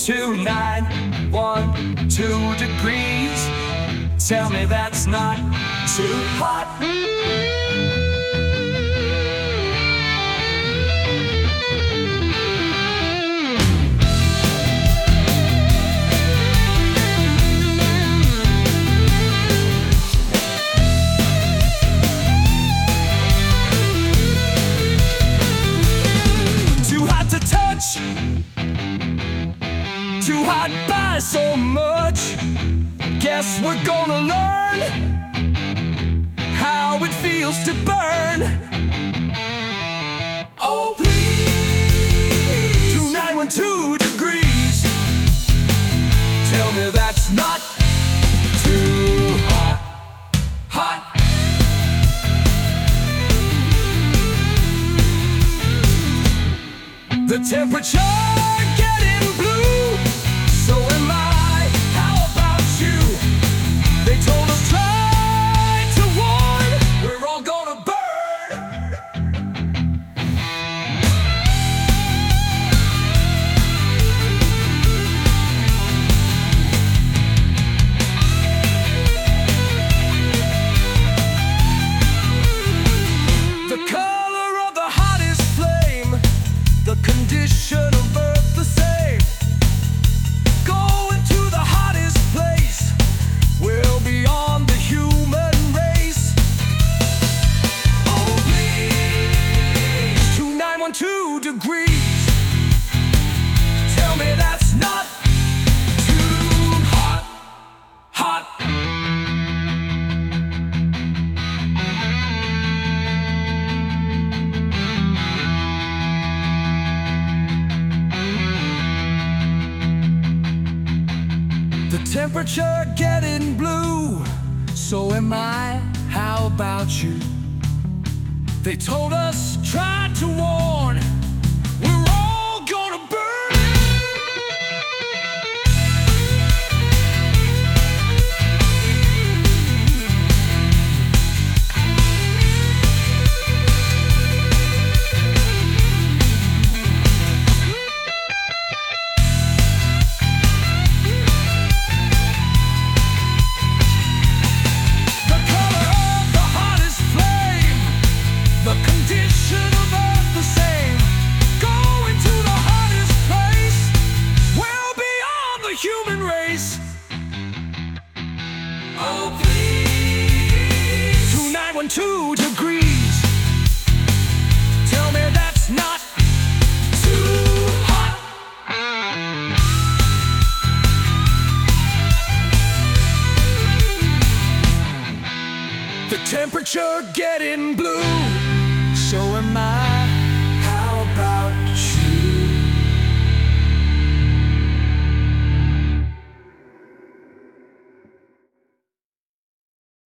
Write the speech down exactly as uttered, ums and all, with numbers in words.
two nine one two degrees. Tell me that's not too hot. Too hot to touch, too hot by so much. Guess we're gonna learn how it feels to burn. Oh please, two nine one two degrees. Tell me that's not too hot, hot. The temperature getting blue, so am I. How about you? They told us try to warn, we're all gonna burn. The color of the hottest flame, the condition of earth the same. Going to the hottest place, we'll be on the human race. Oh please, two nine one two degrees. Tell me that's not too hot, hot. The temperature getting blue, so am I. How about you? They told us try to warn, we're all gonna burn. The color of the hottest flame, the condition of earth the same. Going to the hottest place, we'll be on the human race. Oh please, two nine one two degrees. Tell me that's not too hot. The temperature getting blue,